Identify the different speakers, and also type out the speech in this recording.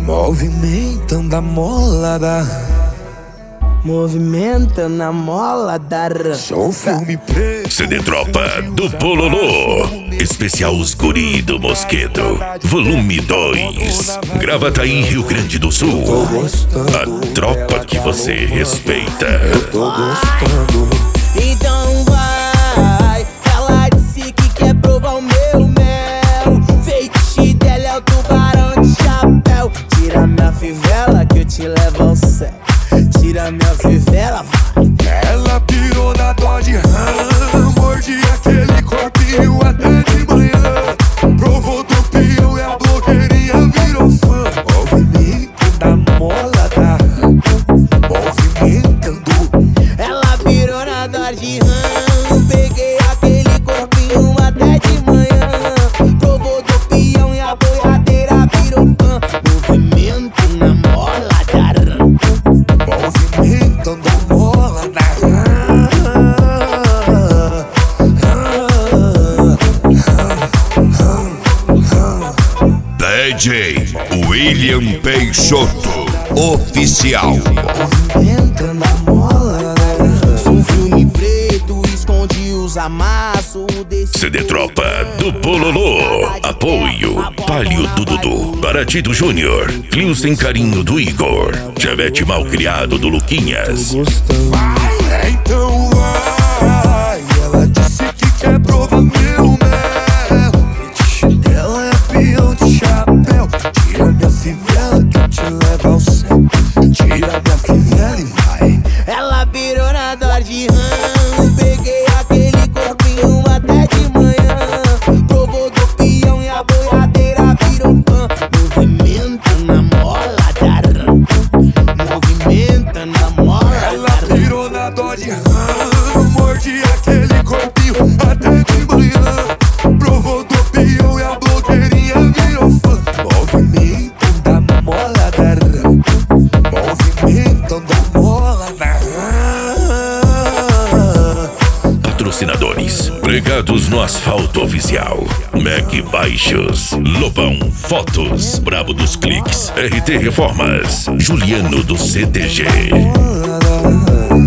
Speaker 1: Movimentando a mola da...
Speaker 2: Movimentando a mola da...
Speaker 1: Sou filme preto.
Speaker 3: CD Tropa do Pololô. Especial Os Guri do Mosquedo. Volume 2. Gravataí, Rio Grande do Sul. A tropa que você respeita.
Speaker 1: Tô gostando.
Speaker 2: Então vai. Ela disse que quer provar o meu mel. Feitiço dela é o tubarão de chapéu. Tira minha fivela que eu te levo ao céu. Tira minha fivela, vai.
Speaker 1: Ela pirou na Dodge Ram. Mordi aquele corpinho até de manhã. Provou do peão e a blogueirinha virou fã. Movimento da mola da... Movimentando.
Speaker 2: Ela pirou na Dodge Ram. Peguei aquele corpinho até de manhã. Provou do peão e a boiadeira virou fã. Movimento na mola da Ram.
Speaker 1: Movimentando a mola da...
Speaker 3: DJ William Peixoto Oficial.
Speaker 1: Movimentando a mola da...
Speaker 2: Sou um filme preto, esconde os amassos desse...
Speaker 3: CD Tropa do Pololô. Apoio Palio do Dudu, Baratito Júnior, Clio Sem Carinho do Igor, Chevette Malcriado do Luquinhas.
Speaker 1: Vai, então vai. Ela disse que quer provar meu mel. Fetiche dela é peão de chapéu. Tira minha fivela que eu te levo ao céu. Tira minha fivela e vai.
Speaker 2: Ela pirou na Dodge Ram. Peguei aquele corpinho até de manhã. Provou do peão e a boiadeira virou fã. Movimento na mola da Ram. Movimento na mola
Speaker 1: Ela
Speaker 2: da Ram.
Speaker 1: pirou na Dodge Ram. Mordi aquele corpinho até de manhã. Provou do peão e a blogueirinha virou fã. Movimento da mola da Ram. Movimento da mola da Ram.
Speaker 3: Patrocinadores: Pregados no Asfalto Oficial, Mac Baixos, Lobão Fotos, Brabo dos Cliques, RT Reformas, Juliano do CTG.
Speaker 1: Mola da Ram.